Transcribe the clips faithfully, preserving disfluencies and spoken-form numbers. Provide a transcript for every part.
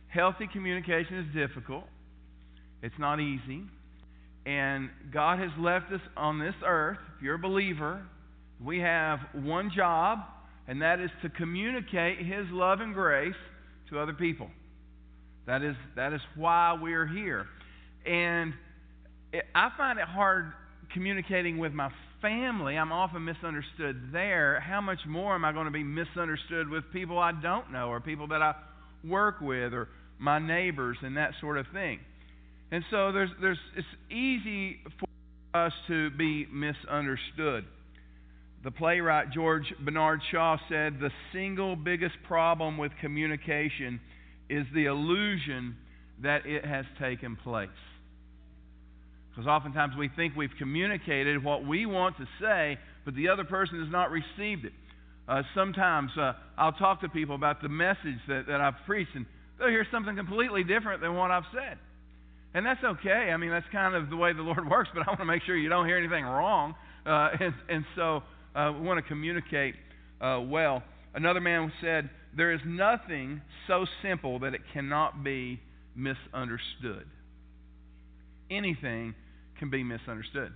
Healthy communication is difficult. It's not easy. And God has left us on this earth. If you're a believer, we have one job, and that is to communicate His love and grace to other people. That is, that is why we're here. And it, I find it hard communicating with my family. I'm often misunderstood there. How much more am I going to be misunderstood with people I don't know, or people that I work with, or my neighbors, and that sort of thing? And so there's, there's, it's easy for us to be misunderstood. The playwright George Bernard Shaw said, "The single biggest problem with communication is the illusion that it has taken place." Because oftentimes we think we've communicated what we want to say, but the other person has not received it. Uh, sometimes uh, I'll talk to people about the message that, that I've preached, and they'll hear something completely different than what I've said. And that's okay. I mean, that's kind of the way the Lord works, but I want to make sure you don't hear anything wrong. Uh, and, and so uh, we want to communicate uh, well. Another man said, "There is nothing so simple that it cannot be misunderstood." Anything can be misunderstood.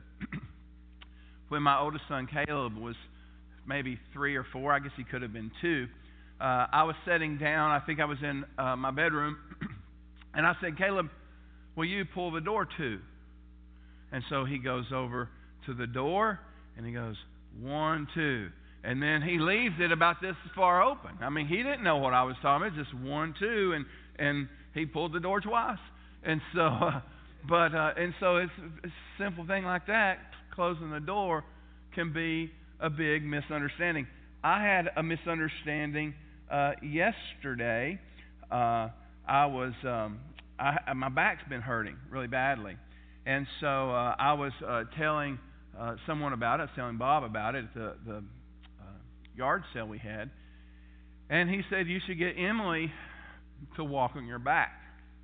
When my oldest son Caleb was maybe three or four, I guess he could have been two, uh, I was sitting down, I think I was in uh, my bedroom, and I said, "Caleb, will you pull the door to?" And so he goes over to the door, and he goes, "One, two." And then he leaves it about this far open. I mean, he didn't know what I was talking about, just one, two, and, and he pulled the door twice. And so, uh, but, uh, and so it's, it's a simple thing like that, closing the door, can be a big misunderstanding. I had a misunderstanding uh, yesterday. Uh, I was, um, I, my back's been hurting really badly. And so uh, I was uh, telling uh, someone about it. I was telling Bob about it at the, the uh, yard sale we had. And he said, "You should get Emily to walk on your back."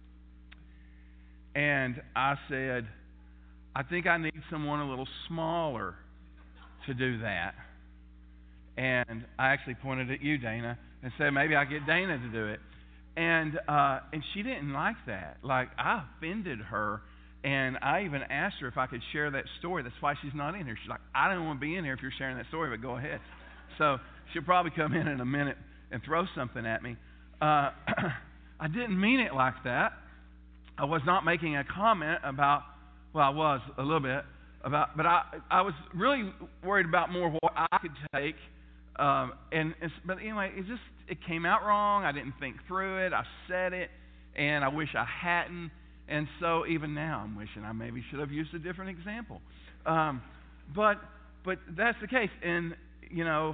And I said, "I think I need someone a little smaller to do that." And I actually pointed at you, Dana, and said, "Maybe I get Dana to do it." And uh, and she didn't like that. Like, I offended her, and I even asked her if I could share that story. That's why she's not in here. She's like, "I don't want to be in here if you're sharing that story, but go ahead." So she'll probably come in in a minute and throw something at me. Uh, I didn't mean it like that. I was not making a comment about, well, I was a little bit, about, but I, I was really worried about more what I could take. Um, and, and but anyway, it just it came out wrong. I didn't think through it. I said it, and I wish I hadn't. And so even now, I'm wishing I maybe should have used a different example. Um, but but that's the case. And you know,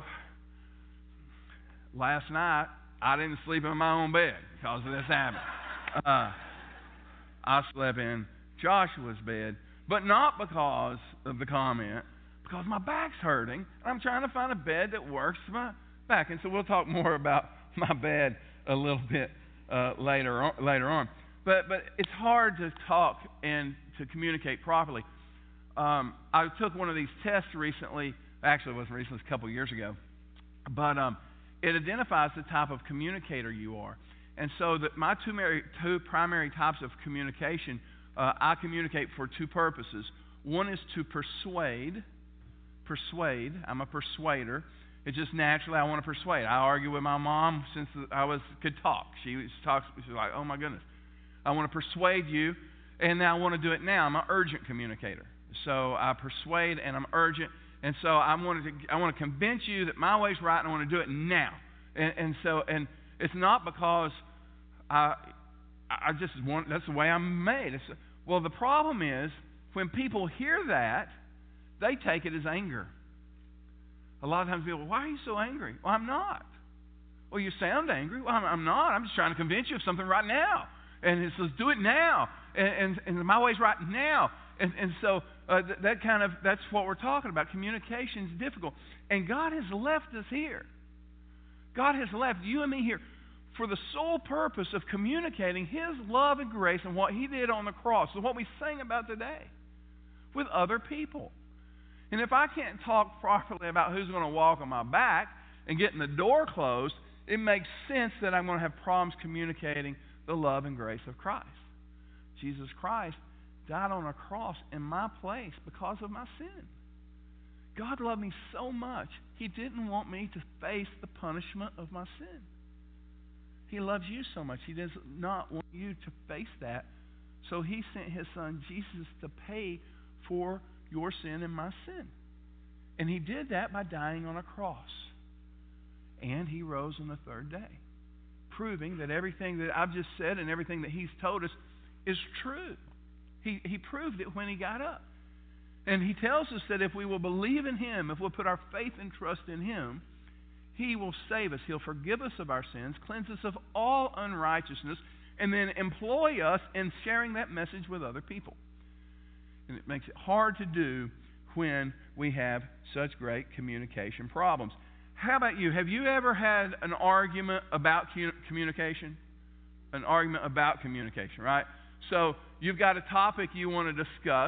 last night I didn't sleep in my own bed because of this habit. Uh, I slept in Joshua's bed, but not because of the comment. Because my back's hurting, and I'm trying to find a bed that works for my back. And so we'll talk more about my bed a little bit uh, later on, later on. But but it's hard to talk and to communicate properly. Um, I took one of these tests recently. Actually, it wasn't recently, it was a couple of years ago. But um, it identifies the type of communicator you are. And so that my two, mary, two primary types of communication, uh, I communicate for two purposes. One is to persuade. Persuade. I'm a persuader. It's just naturally I want to persuade. I argue with my mom since I was could talk. She talks. She's like, "Oh my goodness, I want to persuade you," and now I want to do it now. I'm an urgent communicator, so I persuade and I'm urgent, and so I want to I want to convince you that my way's right, and I want to do it now. And, and so and it's not because I I just want. That's the way I'm made. It's, well, the problem is when people hear that, they take it as anger. A lot of times people, "Why are you so angry?" Well, I'm not. Well, you sound angry. Well, I'm, I'm not. I'm just trying to convince you of something right now. And it says, "Do it now." And, and, and my way's right now. And, and so uh, th- that kind of, that's what we're talking about. Communication is difficult. And God has left us here. God has left you and me here for the sole purpose of communicating His love and grace and what He did on the cross, and what we sing about today, with other people. And if I can't talk properly about who's going to walk on my back and getting the door closed, it makes sense that I'm going to have problems communicating the love and grace of Christ. Jesus Christ died on a cross in my place because of my sin. God loved me so much, He didn't want me to face the punishment of my sin. He loves you so much, He does not want you to face that. So He sent His Son, Jesus, to pay for your sin and my sin. And He did that by dying on a cross. And He rose on the third day, proving that everything that I've just said and everything that He's told us is true. He, he proved it when He got up. And He tells us that if we will believe in Him, if we'll put our faith and trust in Him, He will save us. He'll forgive us of our sins, cleanse us of all unrighteousness, and then employ us in sharing that message with other people. And it makes it hard to do when we have such great communication problems. How about you? Have you ever had an argument about communication? An argument about communication, right? So you've got a topic you want to discuss,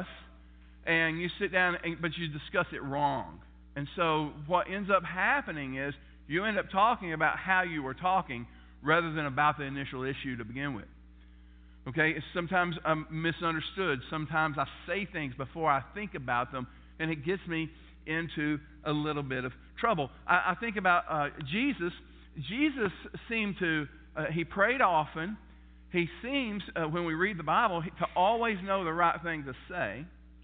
and you sit down, and, but you discuss it wrong. And so what ends up happening is you end up talking about how you were talking rather than about the initial issue to begin with. Okay? It's sometimes I'm misunderstood. Sometimes I say things before I think about them, and it gets me into a little bit of trouble. I, I think about uh, Jesus. Jesus seemed to, uh, he prayed often. He seems, uh, when we read the Bible, to always know the right thing to say.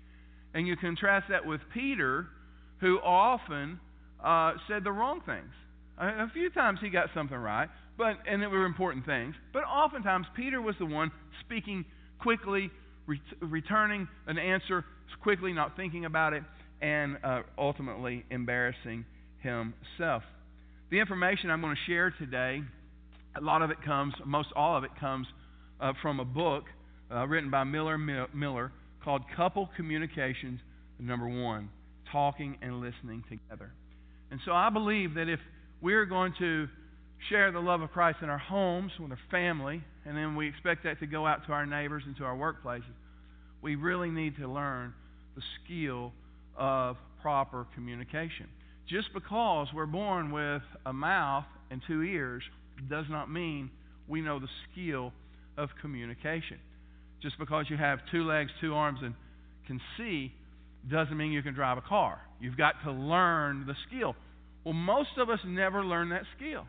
And you contrast that with Peter, who often uh, said the wrong things. A, a few times he got something right, but and it were important things. But oftentimes Peter was the one speaking quickly, ret- returning an answer quickly, not thinking about it, and uh, ultimately embarrassing himself. The information I'm going to share today, a lot of it comes, most all of it comes uh, from a book uh, written by Miller Miller called Couple Communications, number one, Talking and Listening Together. And so I believe that if we're going to share the love of Christ in our homes, with our family, and then we expect that to go out to our neighbors and to our workplaces, we really need to learn the skill of proper communication. Just because we're born with a mouth and two ears does not mean we know the skill of communication. Just because you have two legs, two arms, and can see doesn't mean you can drive a car. You've got to learn the skill. Well, most of us never learn that skill.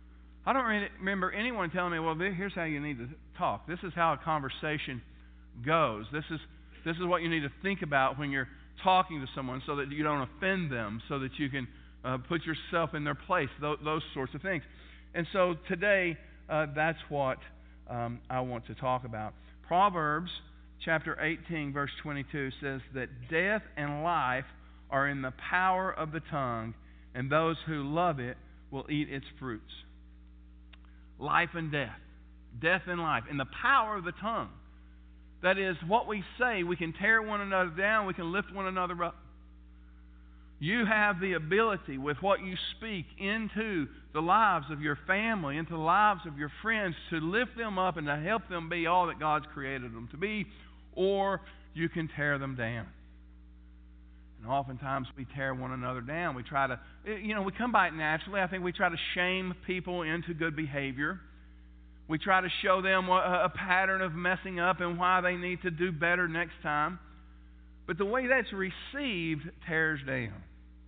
I don't really remember anyone telling me, well, here's how you need to talk. This is how a conversation goes. This is this is what you need to think about when you're talking to someone so that you don't offend them, so that you can uh, put yourself in their place, th- those sorts of things. And so today, uh, that's what um, I want to talk about. Proverbs chapter eighteen, verse twenty-two says that death and life are in the power of the tongue, and those who love it will eat its fruits. Life and death. Death and life. In the power of the tongue. That is, what we say, we can tear one another down, we can lift one another up. You have the ability with what you speak into the lives of your family, into the lives of your friends, to lift them up and to help them be all that God's created them to be, or you can tear them down. And oftentimes we tear one another down. We try to, you know, we come by it naturally. I think we try to shame people into good behavior. We try to show them a pattern of messing up and why they need to do better next time. But the way that's received tears down.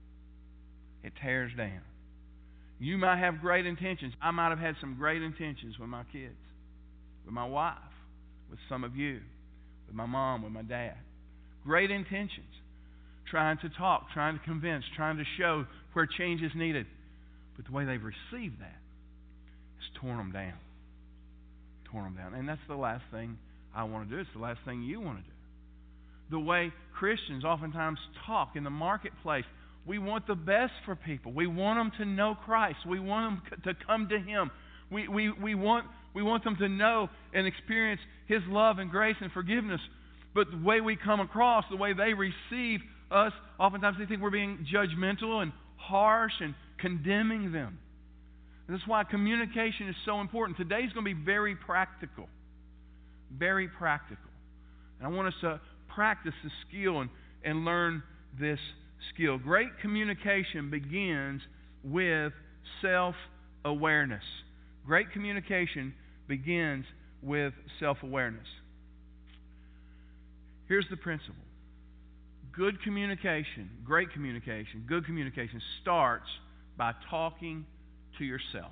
It tears down. You might have great intentions. I might have had some great intentions with my kids, with my wife, with some of you, with my mom, with my dad. Great intentions. Trying to talk, trying to convince, trying to show where change is needed. But the way they've received that is torn them down. Torn them down. And that's the last thing I want to do. It's the last thing you want to do. The way Christians oftentimes talk in the marketplace, we want the best for people. We want them to know Christ. We want them to come to Him. We, we, we, want, we want them to know and experience His love and grace and forgiveness. But the way we come across, the way they receive us, oftentimes they think we're being judgmental and harsh and condemning them. And that's why communication is so important. Today's going to be very practical. Very practical. And I want us to practice this skill and, and learn this skill. Great communication begins with self-awareness. Great communication begins with self-awareness. Here's the principle. Good communication, great communication, good communication starts by talking to yourself.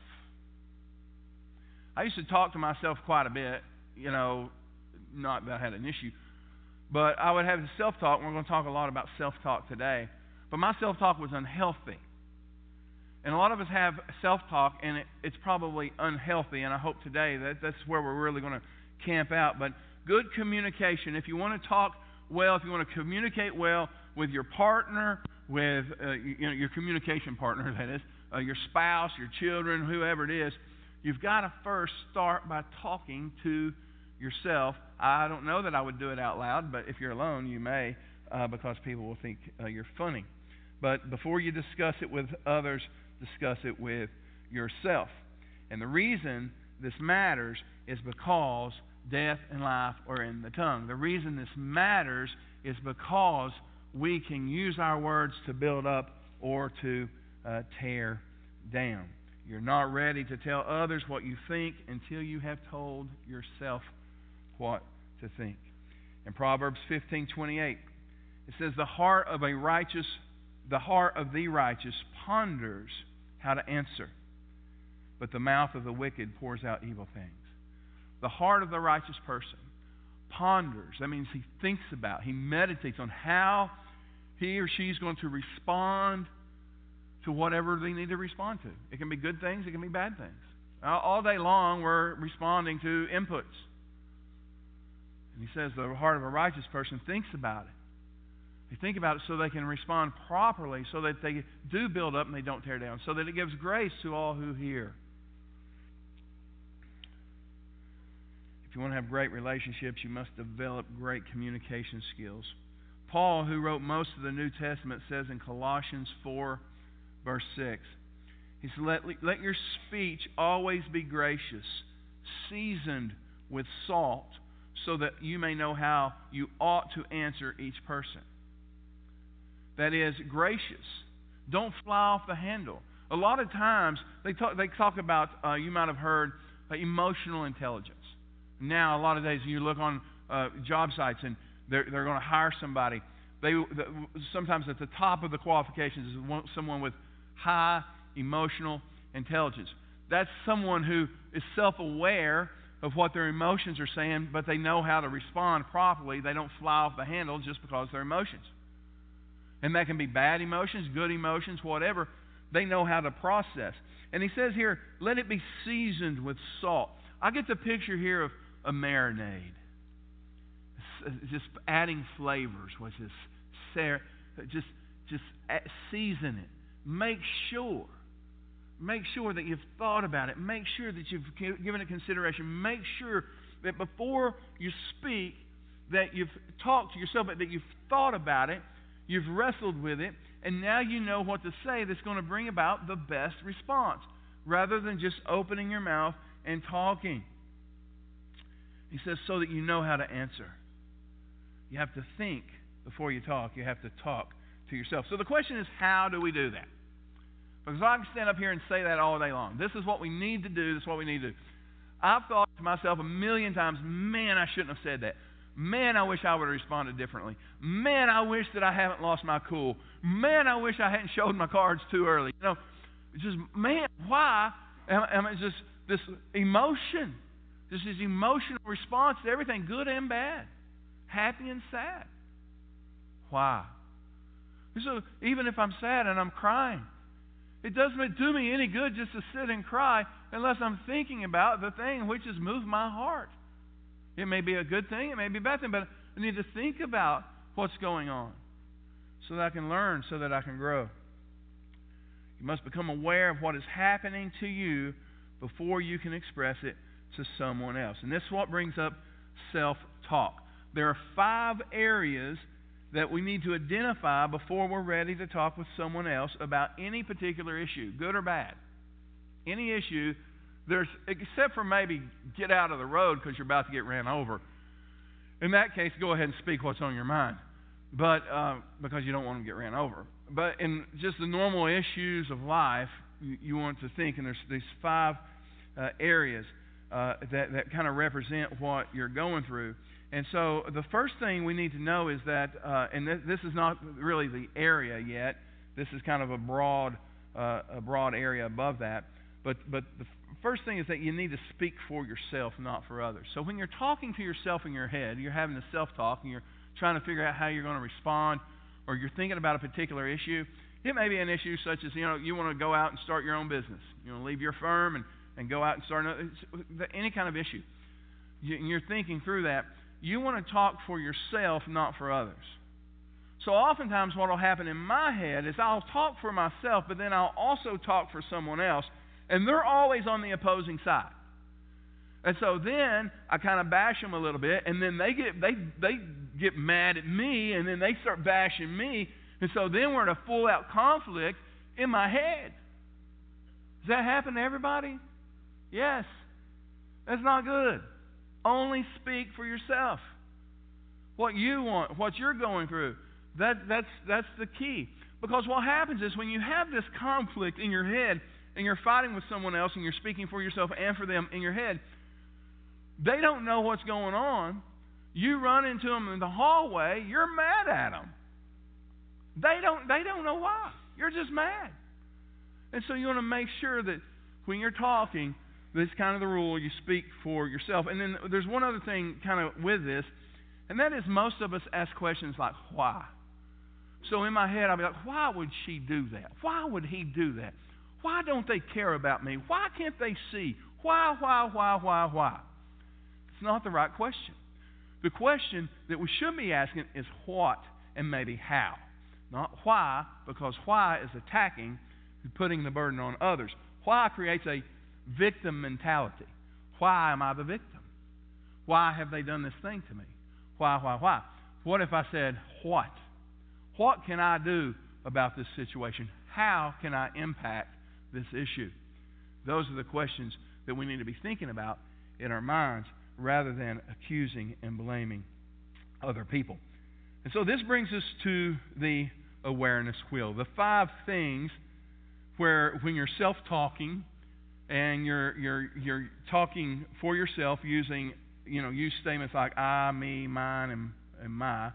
I used to talk to myself quite a bit, you know, not that I had an issue, but I would have the self-talk, and we're going to talk a lot about self-talk today, but my self-talk was unhealthy. And a lot of us have self-talk, and it, it's probably unhealthy, and I hope today that that's where we're really going to camp out. But good communication, if you want to talk well, if you want to communicate well with your partner, with uh, you, you know, your communication partner, that is, uh, your spouse, your children, whoever it is, you've got to first start by talking to yourself. I don't know that I would do it out loud, but if you're alone, you may, uh, because people will think uh, you're funny. But before you discuss it with others, discuss it with yourself. And the reason this matters is because death and life are in the tongue. The reason this matters is because we can use our words to build up or to uh, tear down. You're not ready to tell others what you think until you have told yourself what to think. In Proverbs fifteen twenty-eight, it says, "The heart of a righteous, the heart of the righteous ponders how to answer, but the mouth of the wicked pours out evil things." The heart of the righteous person ponders. That means he thinks about, he meditates on how he or she is going to respond to whatever they need to respond to. It can be good things, it can be bad things. All day long we're responding to inputs. And he says the heart of a righteous person thinks about it. They think about it so they can respond properly, so that they do build up and they don't tear down, so that it gives grace to all who hear. If you want to have great relationships, you must develop great communication skills. Paul, who wrote most of the New Testament, says in Colossians four, verse six, he said, let, let your speech always be gracious, seasoned with salt, so that you may know how you ought to answer each person. That is, gracious. Don't fly off the handle. A lot of times, they talk, they talk about, uh, you might have heard, uh, emotional intelligence. Now, a lot of days, you look on uh, job sites, and they're, they're going to hire somebody. They the, sometimes at the top of the qualifications is one, someone with high emotional intelligence. That's someone who is self-aware of what their emotions are saying, but they know how to respond properly. They don't fly off the handle just because of their emotions. And that can be bad emotions, good emotions, whatever. They know how to process. And he says here, let it be seasoned with salt. I get the picture here of a marinade. Just adding flavors, which is just, just season it. Make sure. Make sure that you've thought about it. Make sure that you've given it consideration. Make sure that before you speak, that you've talked to yourself, that you've thought about it, you've wrestled with it, and now you know what to say that's going to bring about the best response, rather than just opening your mouth and talking. He says, so that you know how to answer. You have to think before you talk. You have to talk to yourself. So the question is, how do we do that? Because I can stand up here and say that all day long. This is what we need to do. This is what we need to do. I've thought to myself a million times, man, I shouldn't have said that. Man, I wish I would have responded differently. Man, I wish that I haven't lost my cool. Man, I wish I hadn't showed my cards too early. You know, it's just, man, why am, am I just this emotion, just this emotional response to everything, good and bad, happy and sad? Why? So even if I'm sad and I'm crying, it doesn't do me any good just to sit and cry unless I'm thinking about the thing which has moved my heart. It may be a good thing, it may be a bad thing, but I need to think about what's going on so that I can learn, so that I can grow. You must become aware of what is happening to you before you can express it to someone else. And this is what brings up self-talk. There are five areas that we need to identify before we're ready to talk with someone else about any particular issue, good or bad. Any issue, there's except for maybe get out of the road because you're about to get ran over. In that case, go ahead and speak what's on your mind, but uh, because you don't want to get ran over. But in just the normal issues of life, you, you want to think, and there's these five uh, areas. uh, that, that kind of represent what you're going through. And so the first thing we need to know is that, uh, and this, this is not really the area yet. This is kind of a broad, uh, a broad area above that. But, but the f- first thing is that you need to speak for yourself, not for others. So when you're talking to yourself in your head, you're having a self-talk, and you're trying to figure out how you're going to respond, or you're thinking about a particular issue. It may be an issue such as, you know, you want to go out and start your own business. You want to leave your firm and, and go out and start another, any kind of issue. You, and you're thinking through that. You want to talk for yourself, not for others. So oftentimes what will happen in my head is I'll talk for myself, but then I'll also talk for someone else, and they're always on the opposing side. And so then I kind of bash them a little bit, and then they get they they get mad at me, and then they start bashing me, and so then we're in a full-out conflict in my head. Does that happen to everybody? Yes. That's not good. Only speak for yourself. What you want, what you're going through, that that's that's the key. Because what happens is when you have this conflict in your head, and you're fighting with someone else, and you're speaking for yourself and for them in your head, they don't know what's going on. You run into them in the hallway, you're mad at them. They don't, they don't know why. You're just mad. And so you want to make sure that when you're talking, this is kind of the rule, you speak for yourself. And then there's one other thing kind of with this, and that is most of us ask questions like, why? So in my head, I'll be like, why would she do that? Why would he do that? Why don't they care about me? Why can't they see? Why, why, why, why, why? It's not the right question. The question that we should be asking is what and maybe how. Not why, because why is attacking and putting the burden on others. Why creates a victim mentality. Why am I the victim? Why have they done this thing to me? Why, why, why? What if I said, what? What can I do about this situation? How can I impact this issue? Those are the questions that we need to be thinking about in our minds rather than accusing and blaming other people. And so this brings us to the awareness wheel. The five things where when you're self-talking and you're you're you're talking for yourself using, you know, use statements like I, me, mine, and, and my,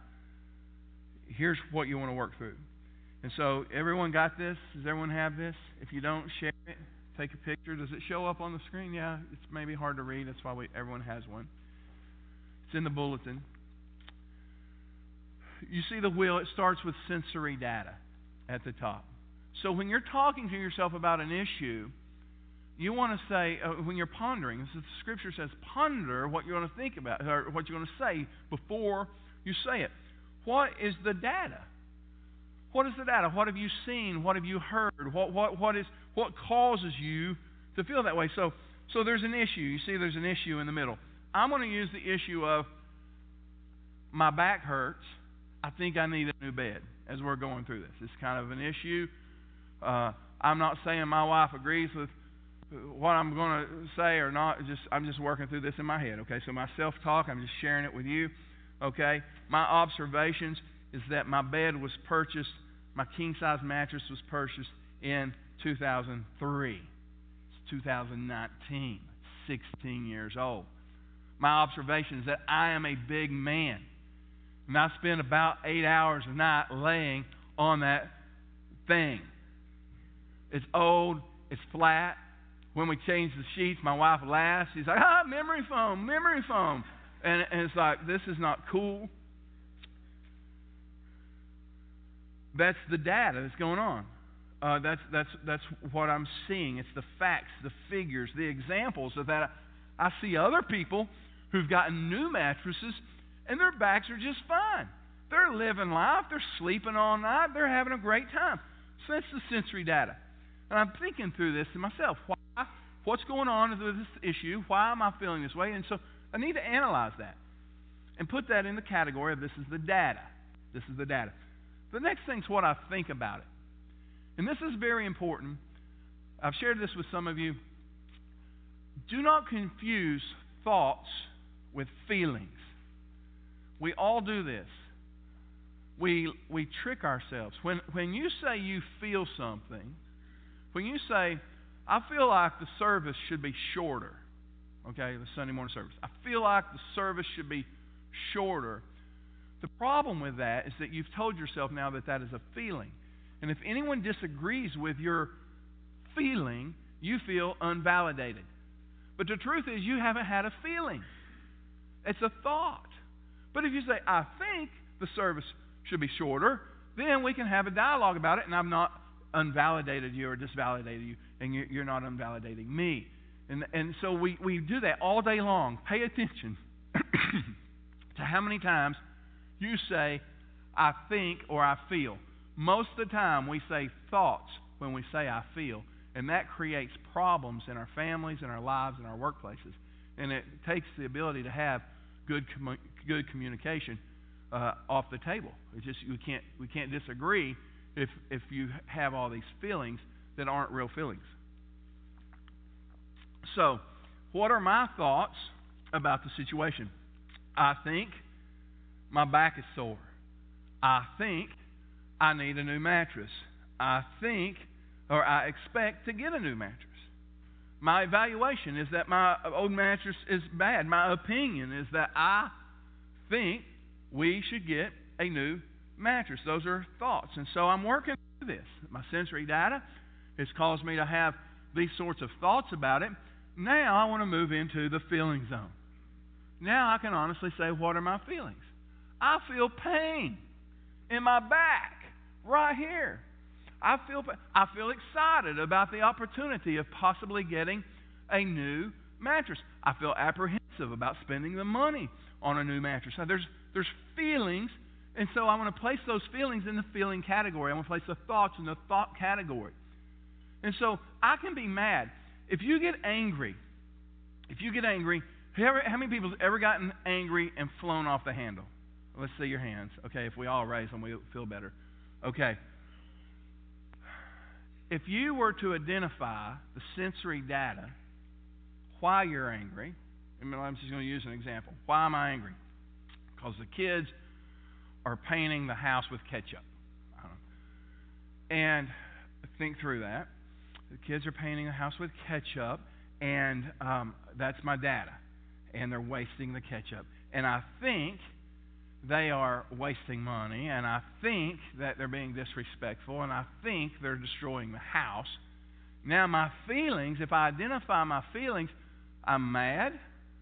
here's what you want to work through. And so everyone got this? Does everyone have this? If you don't, share it. Take a picture. Does it show up on the screen? Yeah, it's maybe hard to read. That's why we, everyone has one. It's in the bulletin. You see the wheel, it starts with sensory data at the top. So when you're talking to yourself about an issue, you want to say, uh, when you're pondering, this is, the scripture says, ponder what you're going to think about, or what you're going to say before you say it. What is the data? What is the data? What have you seen? What have you heard? What what what is what causes you to feel that way? So so there's an issue. You see there's an issue in the middle. I'm going to use the issue of my back hurts. I think I need a new bed as we're going through this. It's kind of an issue. Uh, I'm not saying my wife agrees with what I'm going to say or not. Just I'm just working through this in my head. Okay, so my self-talk, I'm just sharing it with you. Okay, my observations is that my bed was purchased, my king-size mattress was purchased in two thousand three. It's two thousand nineteen, sixteen years old. My observation is that I am a big man. And I spend about eight hours a night laying on that thing. It's old, it's flat. When we change the sheets, my wife laughs. She's like, ah, memory foam, memory foam. And, and it's like, this is not cool. That's the data that's going on. Uh, that's that's that's what I'm seeing. It's the facts, the figures, the examples of that. I see other people who've gotten new mattresses, and their backs are just fine. They're living life. They're sleeping all night. They're having a great time. So that's the sensory data. And I'm thinking through this to myself. Why? What's going on with this issue? Why am I feeling this way? And so I need to analyze that and put that in the category of this is the data. This is the data. The next thing is what I think about it. And this is very important. I've shared this with some of you. Do not confuse thoughts with feelings. We all do this. We we trick ourselves. When when you say you feel something, when you say, I feel like the service should be shorter, okay, the Sunday morning service. I feel like the service should be shorter. The problem with that is that you've told yourself now that that is a feeling. And if anyone disagrees with your feeling, you feel unvalidated. But the truth is you haven't had a feeling. It's a thought. But if you say, I think the service should be shorter, then we can have a dialogue about it, and I've not unvalidated you or disvalidated you, and you're not unvalidating me. And, and so we, we do that all day long. Pay attention to how many times you say, I think or I feel. Most of the time we say thoughts when we say I feel, and that creates problems in our families, in our lives, in our workplaces. And it takes the ability to have good commu- good communication uh, off the table. It's just we can't we can't disagree if if you have all these feelings that aren't real feelings. So, what are my thoughts about the situation? I think my back is sore. I think I need a new mattress. I think or I expect to get a new mattress. My evaluation is that my old mattress is bad. My opinion is that I think we should get a new mattress. Those are thoughts. And so I'm working through this. My sensory data has caused me to have these sorts of thoughts about it. Now I want to move into the feeling zone. Now I can honestly say, what are my feelings? I feel pain in my back right here. I feel I feel excited about the opportunity of possibly getting a new mattress. I feel apprehensive about spending the money on a new mattress. Now, there's there's feelings, and so I want to place those feelings in the feeling category. I want to place the thoughts in the thought category. And so I can be mad. If you get angry, if you get angry, how many people have ever gotten angry and flown off the handle? Let's see your hands. Okay, if we all raise them, we'll feel better. Okay. If you were to identify the sensory data, why you're angry, and I'm just going to use an example. Why am I angry? Because the kids are painting the house with ketchup. And think through that. The kids are painting the house with ketchup, and um, that's my data. And they're wasting the ketchup. And I think they are wasting money, and I think that they're being disrespectful, and I think they're destroying the house. Now, my feelings, if I identify my feelings, I'm mad,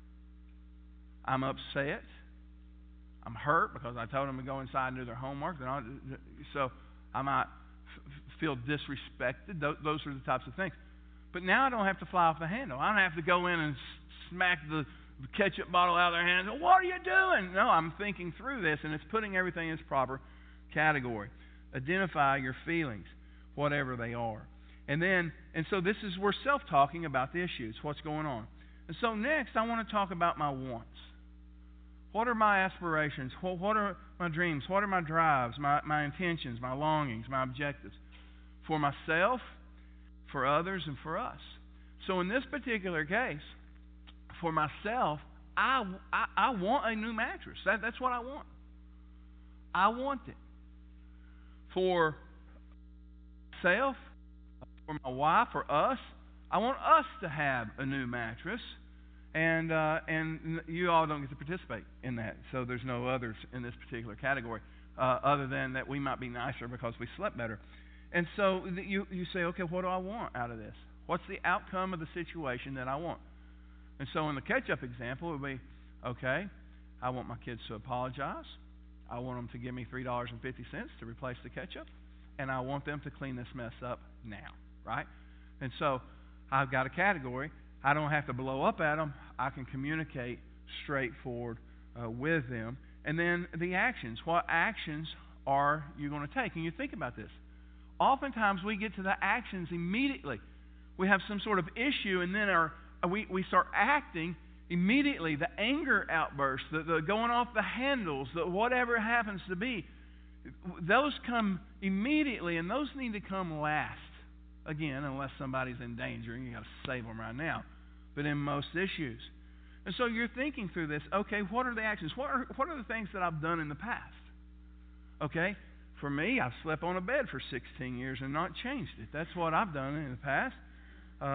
I'm upset, I'm hurt because I told them to go inside and do their homework. So I might f- feel disrespected. Those, those are the types of things. But now I don't have to fly off the handle. I don't have to go in and smack the the ketchup bottle out of their hands. What are you doing? No, I'm thinking through this, and it's putting everything in its proper category. Identify your feelings, whatever they are. And then, and so this is, we're self-talking about the issues, what's going on. And so next, I want to talk about my wants. What are my aspirations? What, what are my dreams? What are my drives, my, my intentions, my longings, my objectives? For myself, for others, and for us. So in this particular case, for myself, I, I, I want a new mattress. That, that's what I want. I want it. For myself, for my wife, for us, I want us to have a new mattress. And uh, and you all don't get to participate in that. So there's no others in this particular category uh, other than that we might be nicer because we slept better. And so you, you say, okay, what do I want out of this? What's the outcome of the situation that I want? And so in the ketchup example, it would be, okay, I want my kids to apologize. I want them to give me three dollars and fifty cents to replace the ketchup. And I want them to clean this mess up now, right? And so I've got a category. I don't have to blow up at them. I can communicate straightforward uh, with them. And then the actions. What actions are you going to take? And you think about this. Oftentimes we get to the actions immediately. We have some sort of issue, and then our We, we start acting immediately. The anger outbursts, the, the going off the handles, the whatever it happens to be, those come immediately, and those need to come last. Again, unless somebody's in danger, and you got to save them right now. But in most issues. And so you're thinking through this, okay, what are the actions? What are, what are the things that I've done in the past? Okay, for me, I've slept on a bed for sixteen years and not changed it. That's what I've done in the past. Uh,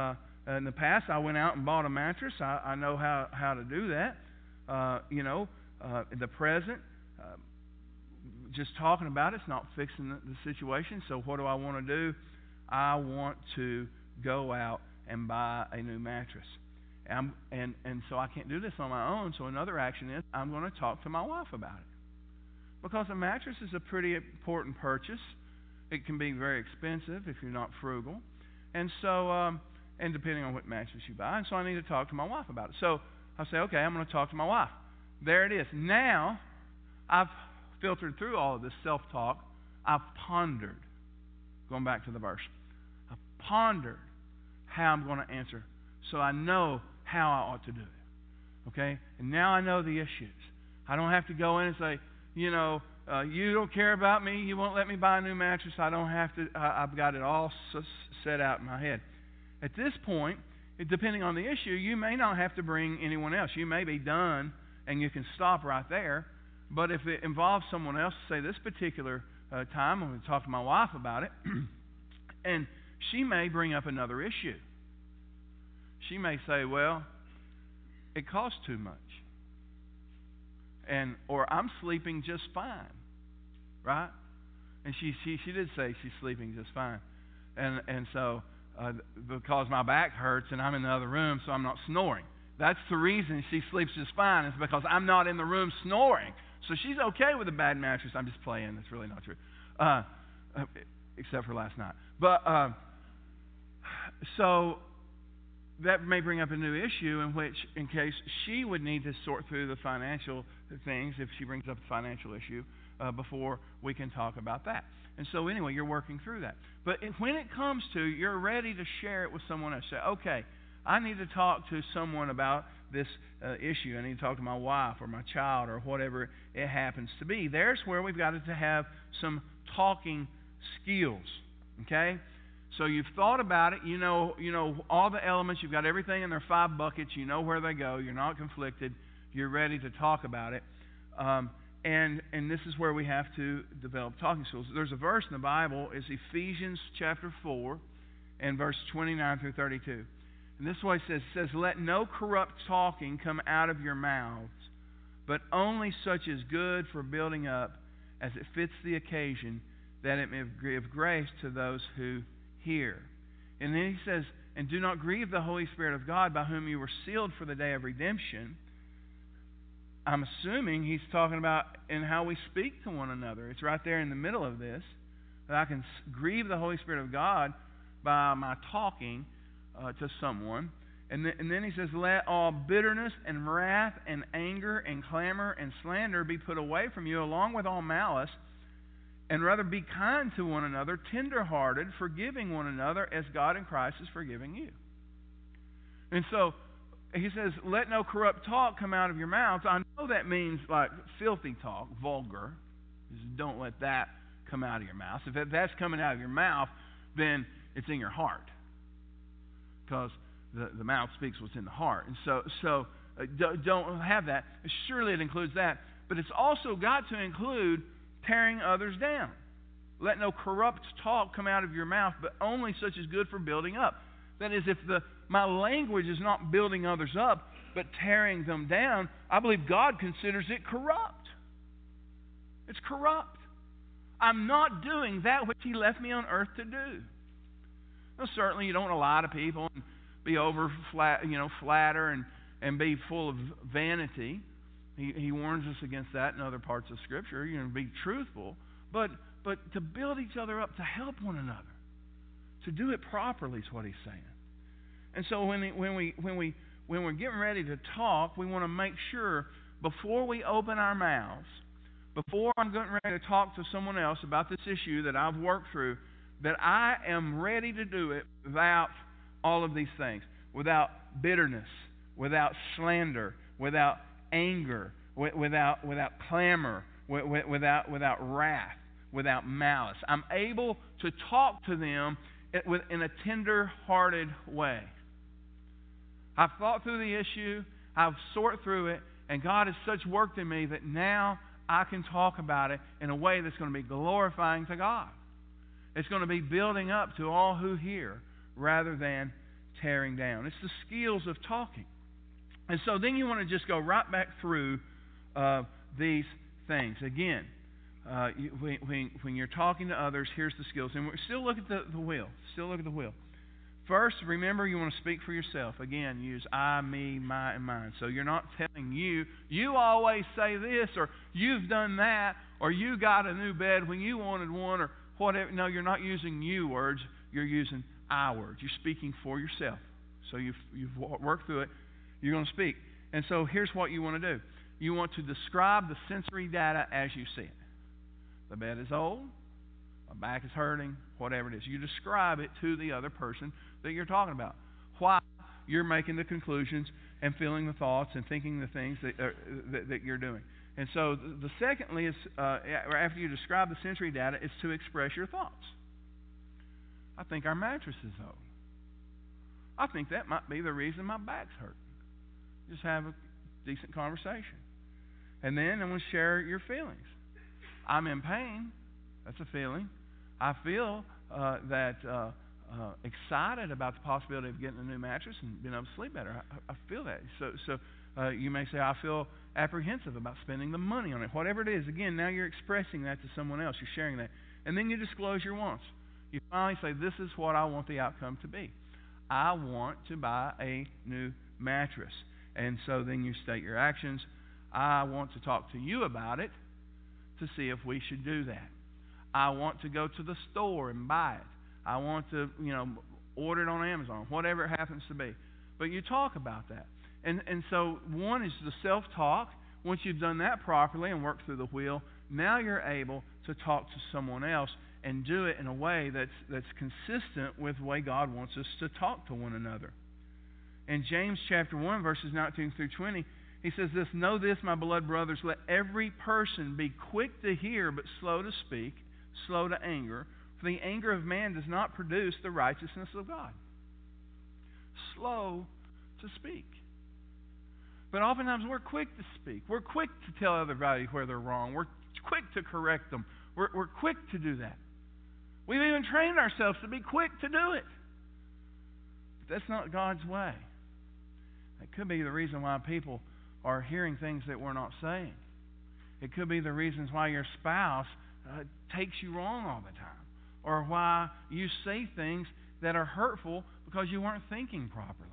in the past, I went out and bought a mattress. I, I know how, how to do that. Uh, you know, uh, in the present, uh, just talking about it's not fixing the, the situation. So what do I want to do? I want to go out and buy a new mattress. And, and, and so I can't do this on my own. So another action is I'm going to talk to my wife about it. Because a mattress is a pretty important purchase. It can be very expensive if you're not frugal. And so, um, and depending on what mattress you buy. And so I need to talk to my wife about it. So I say, okay, I'm going to talk to my wife. There it is. Now, I've filtered through all of this self-talk. I've pondered. Going back to the verse. I've pondered how I'm going to answer. So I know how I ought to do it. Okay? And now I know the issues. I don't have to go in and say, you know, uh, you don't care about me. You won't let me buy a new mattress. I don't have to. I, I've got it all s- set out in my head. At this point, it, depending on the issue, you may not have to bring anyone else. You may be done and you can stop right there. But if it involves someone else, say this particular uh, time, I'm going to talk to my wife about it, and she may bring up another issue. She may say, well, it costs too much. And or I'm sleeping just fine. Right? And she she she did say she's sleeping just fine. And and so uh, because my back hurts and I'm in the other room, so I'm not snoring. That's the reason she sleeps just fine, is because I'm not in the room snoring. So she's okay with a bad mattress. I'm just playing. That's really not true. Uh, except for last night. But uh, so that may bring up a new issue in which, in case she would need to sort through the financial things, if she brings up a financial issue, uh, before we can talk about that. And so anyway, you're working through that. But if, when it comes to, you're ready to share it with someone else. Say, okay, I need to talk to someone about this uh, issue. I need to talk to my wife or my child or whatever it happens to be. There's where we've got to have some talking skills. Okay? So you've thought about it. You know, you know all the elements. You've got everything in their five buckets. You know where they go. You're not conflicted. You're ready to talk about it. Um, and and this is where we have to develop talking skills. There's a verse in the Bible. It's Ephesians chapter four and verse twenty-nine through thirty-two. And this is what it says. It says, let no corrupt talking come out of your mouths, but only such as good for building up as it fits the occasion, that it may give grace to those who hear. And then he says, and do not grieve the Holy Spirit of God, by whom you were sealed for the day of redemption. I'm assuming he's talking about in how we speak to one another. It's right there in the middle of this, that I can grieve the Holy Spirit of God by my talking uh, to someone. And, th- and then he says, let all bitterness and wrath and anger and clamor and slander be put away from you, along with all malice. And rather be kind to one another, tender-hearted, forgiving one another, as God in Christ is forgiving you. And so, he says, let no corrupt talk come out of your mouths. I know that means like filthy talk, vulgar. Just don't let that come out of your mouth. If that's coming out of your mouth, then it's in your heart. Because the, the mouth speaks what's in the heart. And so, so uh, don't have that. Surely it includes that. But it's also got to include tearing others down. Let no corrupt talk come out of your mouth, but only such as good for building up. That is, if the my language is not building others up, but tearing them down, I believe God considers it corrupt. It's corrupt. I'm not doing that which He left me on earth to do. Now, certainly, you don't want to lie to people and be over flat, you know, flatter and, and be full of vanity. He, he warns us against that in other parts of Scripture. You know, be truthful, but but to build each other up, to help one another, to do it properly is what he's saying. And so when we, when we when we when we're getting ready to talk, we want to make sure before we open our mouths, before I'm getting ready to talk to someone else about this issue that I've worked through, that I am ready to do it without all of these things, without bitterness, without slander, without anger, without without clamor, without without wrath, without malice. I'm able to talk to them in a tender-hearted way. I've thought through the issue, I've sorted through it, and God has such worked in me that now I can talk about it in a way that's going to be glorifying to God. It's going to be building up to all who hear rather than tearing down. It's the skills of talking. And so then you want to just go right back through uh, these things. Again, uh, you, when, when, when you're talking to others, here's the skills. And we're, still look at the, the wheel. Still look at the wheel. First, remember you want to speak for yourself. Again, use I, me, my, and mine. So you're not telling you, you always say this, or you've done that, or you got a new bed when you wanted one, or whatever. No, you're not using you words. You're using I words. You're speaking for yourself. So you've, you've worked through it. You're going to speak. And so here's what you want to do. You want to describe the sensory data as you see it. The bed is old. My back is hurting. Whatever it is. You describe it to the other person that you're talking about. Why you're making the conclusions and feeling the thoughts and thinking the things that, uh, that, that you're doing. And so the, the secondly is, uh, after you describe the sensory data, is to express your thoughts. I think our mattress is old. I think that might be the reason my back's hurting. Just have a decent conversation. And then I'm going to share your feelings. I'm in pain. That's a feeling. I feel uh, that uh, uh, excited about the possibility of getting a new mattress and being able to sleep better. I, I feel that. So, so uh, you may say, I feel apprehensive about spending the money on it. Whatever it is, again, now you're expressing that to someone else. You're sharing that. And then you disclose your wants. You finally say, this is what I want the outcome to be. I want to buy a new mattress. And so then you state your actions. I want to talk to you about it to see if we should do that. I want to go to the store and buy it. I want to, you know, order it on Amazon, whatever it happens to be. But you talk about that. And and so one is the self-talk. Once you've done that properly and worked through the wheel, now you're able to talk to someone else and do it in a way that's that's consistent with the way God wants us to talk to one another. In James chapter one, verses nineteen through twenty, he says this, know this, my beloved brothers, let every person be quick to hear, but slow to speak, slow to anger, for the anger of man does not produce the righteousness of God. Slow to speak. But oftentimes we're quick to speak. We're quick to tell everybody where they're wrong. We're quick to correct them. We're, we're quick to do that. We've even trained ourselves to be quick to do it. But that's not God's way. That could be the reason why people are hearing things that we're not saying. It could be the reasons why your spouse uh, takes you wrong all the time, or why you say things that are hurtful because you weren't thinking properly.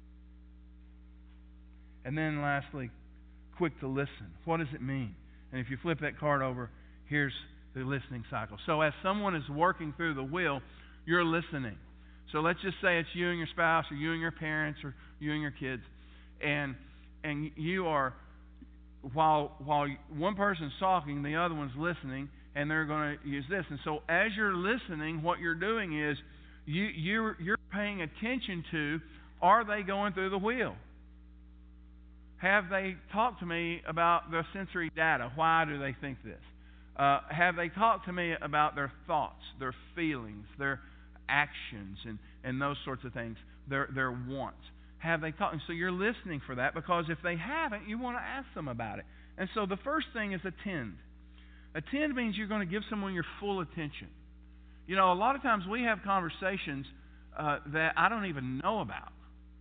And then lastly, quick to listen. What does it mean? And if you flip that card over, here's the listening cycle. So as someone is working through the wheel, you're listening. So let's just say it's you and your spouse, or you and your parents, or you and your kids, and and you are, while while one person's talking, the other one's listening, and they're going to use this. And so as you're listening, what you're doing is you you're you're paying attention to, are they going through the wheel? Have they talked to me about their sensory data? Why do they think this? Uh, have they talked to me about their thoughts, their feelings, their actions, and, and those sorts of things, their their wants? Have they talked? And so you're listening for that, because if they haven't, you want to ask them about it. And so the first thing is attend. Attend means you're going to give someone your full attention. You know, a lot of times we have conversations uh, that I don't even know about.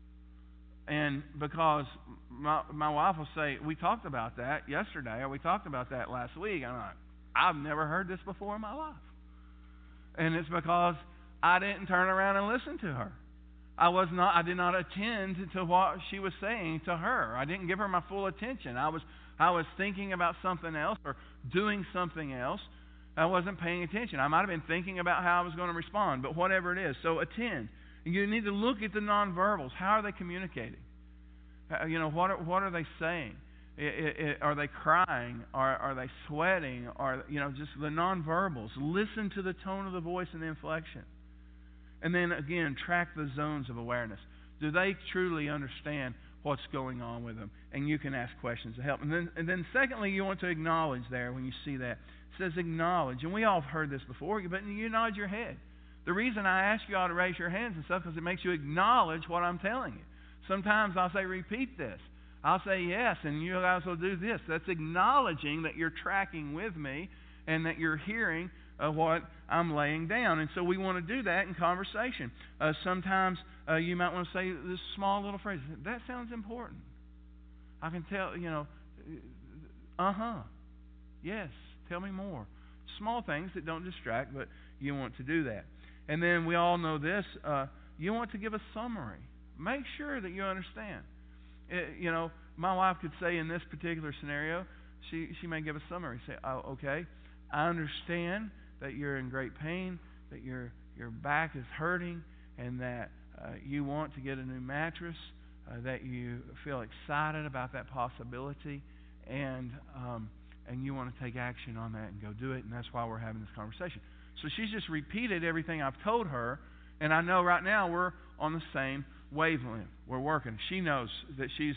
And because my, my wife will say, we talked about that yesterday, or we talked about that last week. I'm like, I've never heard this before in my life. And it's because I didn't turn around and listen to her. I was not. I did not attend to what she was saying to her. I didn't give her my full attention. I was I was thinking about something else or doing something else. I wasn't paying attention. I might have been thinking about how I was going to respond, but whatever it is. So attend. You need to look at the nonverbals. How are they communicating? Uh, you know, what are, what are they saying? It, it, it, are they crying? Are, are they sweating? Are, you know, just the nonverbals. Listen to the tone of the voice and the inflection. And then, again, track the zones of awareness. Do they truly understand what's going on with them? And you can ask questions to help. And then, and then secondly, you want to acknowledge there when you see that. It says acknowledge. And we all have heard this before, but you nod your head. The reason I ask you all to raise your hands and stuff is because it makes you acknowledge what I'm telling you. Sometimes I'll say, repeat this. I'll say yes, and you guys will do this. That's acknowledging that you're tracking with me and that you're hearing uh, what I'm laying down. And so we want to do that in conversation. Uh, sometimes uh, you might want to say this small little phrase, that sounds important. I can tell, you know, uh-huh, yes, tell me more. Small things that don't distract, but you want to do that. And then we all know this, uh, you want to give a summary. Make sure that you understand. It, you know, my wife could say in this particular scenario, she, she may give a summary. Say, oh, okay, I understand that you're in great pain, that your your back is hurting, and that uh, you want to get a new mattress, uh, that you feel excited about that possibility, and um, and you want to take action on that and go do it, and that's why we're having this conversation. So she's just repeated everything I've told her, and I know right now we're on the same wavelength. We're working. She knows that she's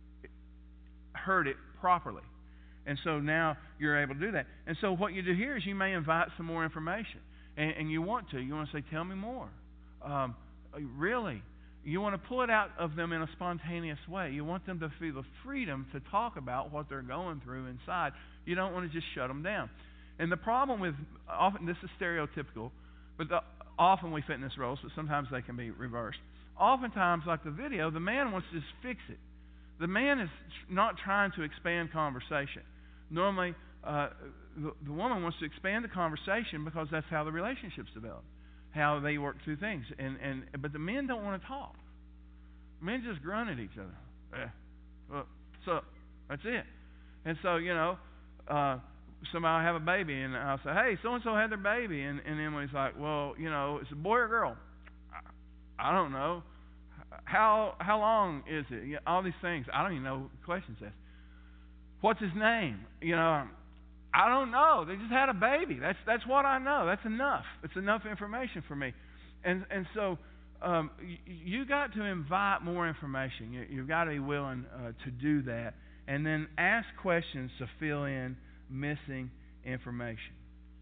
heard it properly. And so now you're able to do that. And so what you do here is you may invite some more information. And, and you want to. You want to say, tell me more. Um, really. You want to pull it out of them in a spontaneous way. You want them to feel the freedom to talk about what they're going through inside. You don't want to just shut them down. And the problem with, often this is stereotypical, but the, often we fit in this role, so sometimes they can be reversed. Oftentimes, like the video, the man wants to just fix it. The man is not trying to expand conversation. Normally, uh, the, the woman wants to expand the conversation because that's how the relationships develop, how they work through things. And, and but the men don't want to talk. Men just grunt at each other. Eh, well, so that's it. And so, you know, uh, somebody will have a baby, and I'll say, hey, so-and-so had their baby. And, and Emily's like, well, you know, it's a boy or a girl? I, I don't know. How how long is it? You know, all these things. I don't even know what the question says. What's his name? You know, I don't know. They just had a baby. That's that's what I know. That's enough. It's enough information for me. And and so um, you, you got to invite more information. You, you've got to be willing uh, to do that, and then ask questions to fill in missing information.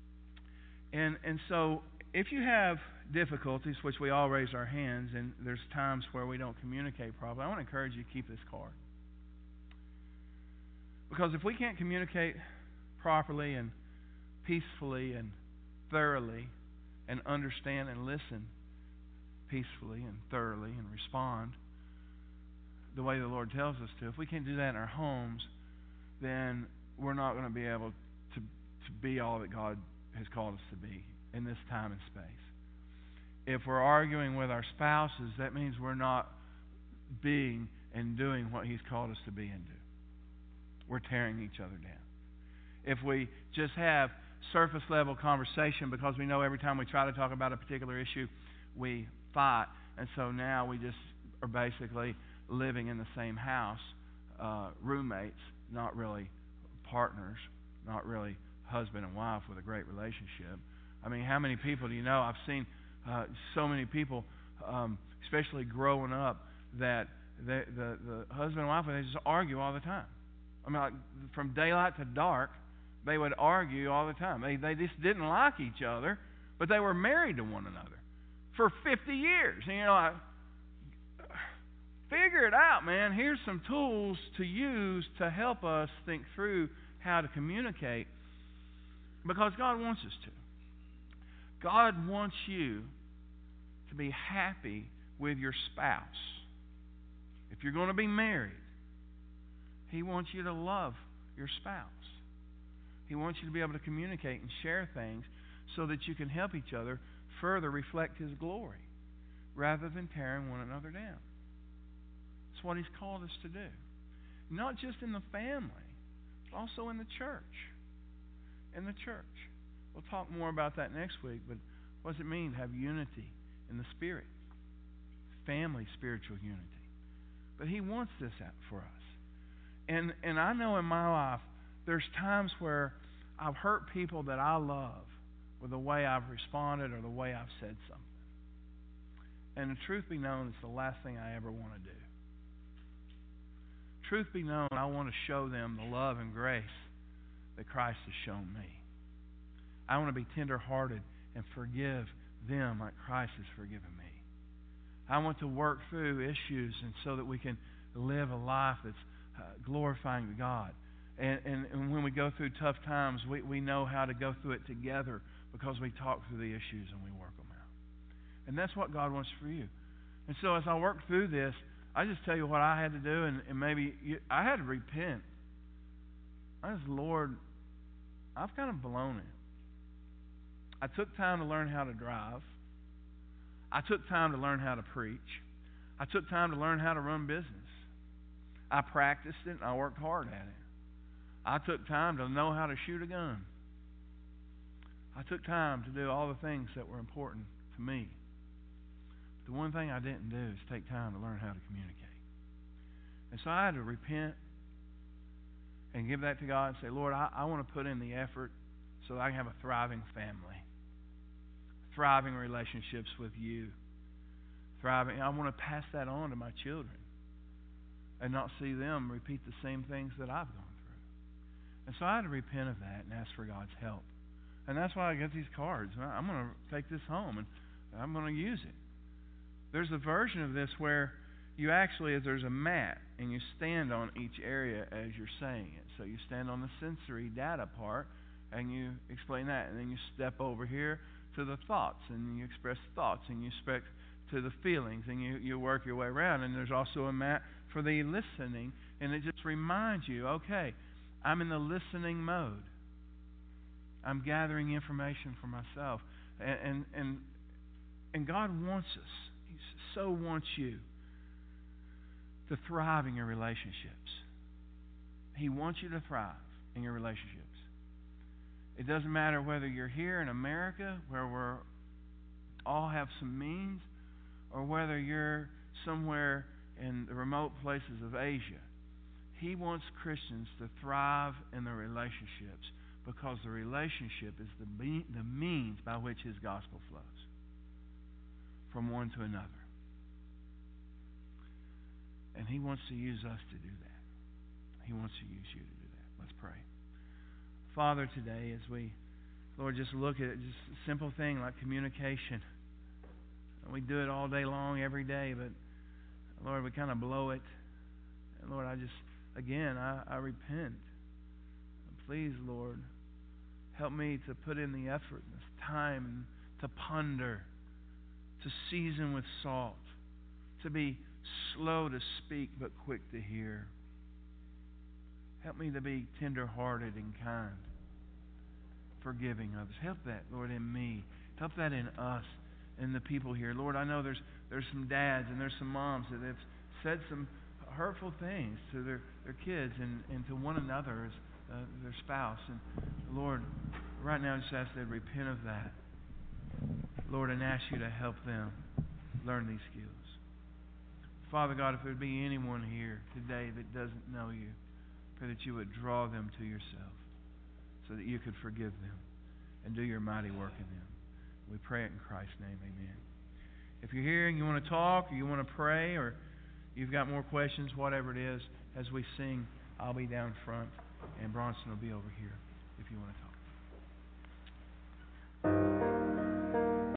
And and so if you have difficulties, which we all raise our hands, and there's times where we don't communicate properly, I want to encourage you to keep this card. Because if we can't communicate properly and peacefully and thoroughly and understand and listen peacefully and thoroughly and respond the way the Lord tells us to, if we can't do that in our homes, then we're not going to be able to, to be all that God has called us to be in this time and space. If we're arguing with our spouses, that means we're not being and doing what He's called us to be and do. We're tearing each other down. If we just have surface level conversation because we know every time we try to talk about a particular issue, we fight, and so now we just are basically living in the same house, uh, roommates, not really partners, not really husband and wife with a great relationship. I mean, how many people do you know? I've seen uh, so many people, um, especially growing up, that they, the the husband and wife, they just argue all the time. I mean, like, from daylight to dark, they would argue all the time. They they just didn't like each other, but they were married to one another for fifty years. And, you know, I, figure it out, man. Here's some tools to use to help us think through how to communicate, because God wants us to. God wants you to be happy with your spouse. If you're going to be married, He wants you to love your spouse. He wants you to be able to communicate and share things so that you can help each other further reflect His glory rather than tearing one another down. That's what He's called us to do. Not just in the family, but also in the church. In the church. We'll talk more about that next week, but what does it mean to have unity in the Spirit? Family spiritual unity. But He wants this out for us. And and I know in my life, there's times where I've hurt people that I love with the way I've responded or the way I've said something. And the truth be known, it's the last thing I ever want to do. Truth be known, I want to show them the love and grace that Christ has shown me. I want to be tender-hearted and forgive them like Christ has forgiven me. I want to work through issues and so that we can live a life that's uh, glorifying to God. And, and, and when we go through tough times, we, we know how to go through it together because we talk through the issues and we work them out. And that's what God wants for you. And so as I work through this, I just tell you what I had to do, and, and maybe you, I had to repent. I just, Lord, I've kind of blown it. I took time to learn how to drive. I took time to learn how to preach. I took time to learn how to run business. I practiced it and I worked hard at it. I took time to know how to shoot a gun. I took time to do all the things that were important to me. But the one thing I didn't do is take time to learn how to communicate. And so I had to repent and give that to God and say, Lord, I, I want to put in the effort so that I can have a thriving family, thriving relationships with you, thriving. I want to pass that on to my children and not see them repeat the same things that I've gone through. And so I had to repent of that and ask for God's help. And that's why I get these cards. I'm going to take this home and I'm going to use it. There's a version of this where you actually, there's a mat and you stand on each area as you're saying it. So you stand on the sensory data part and you explain that. And then you step over here to the thoughts and you express thoughts and you speak to the feelings and you, you work your way around. And there's also a mat for the listening, and it just reminds you, okay, I'm in the listening mode. I'm gathering information for myself. And, and, and, and God wants us. He so wants you to thrive in your relationships. He wants you to thrive in your relationships. It doesn't matter whether you're here in America, where we're all have some means, or whether you're somewhere in the remote places of Asia. He wants Christians to thrive in their relationships because the relationship is the, me- the means by which His gospel flows from one to another. And He wants to use us to do that. He wants to use you to do that. Let's pray. Father, today as we, Lord, just look at it, just a simple thing like communication. We do it all day long, every day, but Lord, we kind of blow it. And Lord, I just, again, I, I repent. Please, Lord, help me to put in the effort, this time, to ponder, to season with salt, to be slow to speak but quick to hear. Help me to be tender-hearted and kind, forgiving others. Help that, Lord, in me. Help that in us and the people here. Lord, I know there's there's some dads and there's some moms that have said some hurtful things to their, their kids and, and to one another as uh, their spouse. And Lord, right now I just ask that repent of that. Lord, and ask you to help them learn these skills. Father God, if there be anyone here today that doesn't know you, pray that you would draw them to yourself so that you could forgive them and do your mighty work in them. We pray it in Christ's name, amen. If you're here and you want to talk or you want to pray or you've got more questions, whatever it is, as we sing, I'll be down front and Bronson will be over here if you want to talk.